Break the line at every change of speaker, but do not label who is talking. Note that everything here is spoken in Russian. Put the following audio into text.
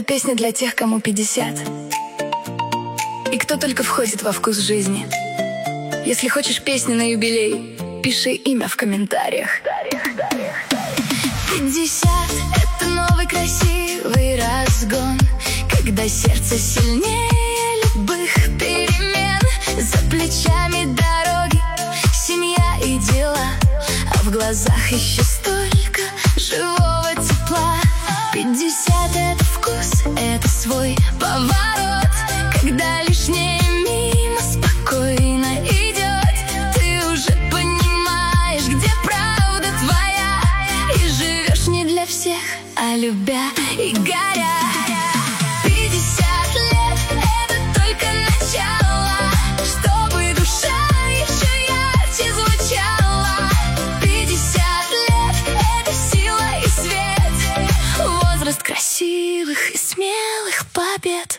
Песня для тех, кому 50, и кто только входит во вкус жизни. Если хочешь песни на юбилей, пиши имя в комментариях. 50 — это новый красивый разгон, когда сердце сильнее любых перемен. За плечами дороги, семья и дела, а в глазах еще столько живого тепла. 50 — это вкус, это свой поворот, когда лишнее мимо спокойно идет. Ты уже понимаешь, где правда твоя, и живешь не для всех, а любя и горя. 50 лет — это только начало, чтобы душа еще ярче звучала. 50 лет — это сила и свет, возраст красивых и смелых побед.